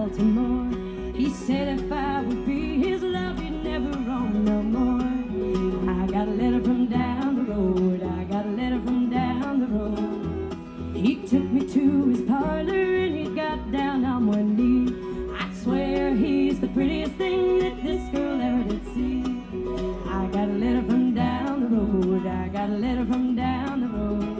Baltimore. He said if I would be his love, he'd never roam no more. I got a letter from down the road, I got a letter from down the road. He took me to his parlor and he got down on one knee. I swear he's the prettiest thing that this girl ever did see. I got a letter from down the road, I got a letter from down the road.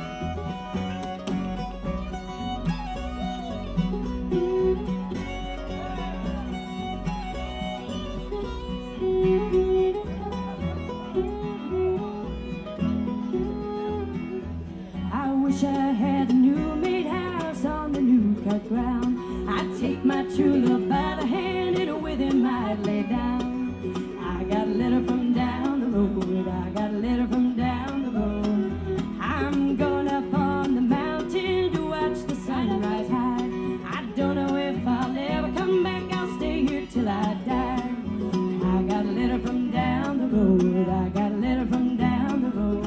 I wish I had a new made house on the new cut ground. I'd take my true love by the hand and with him I'd lay down. I got a letter from down the road, I got a letter from down the road. I'm going up on the mountain to watch the sunrise high. I don't know if I'll ever come back, I'll stay here till I die. I got a letter from down the road, I got a letter from down the road.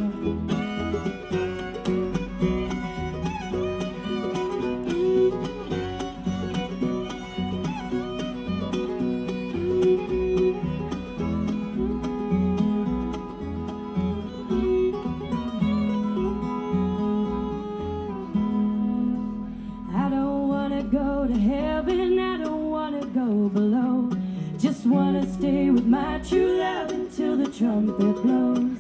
I don't wanna go to heaven, I don't wanna go below. Just wanna stay with my true love until the trumpet blows.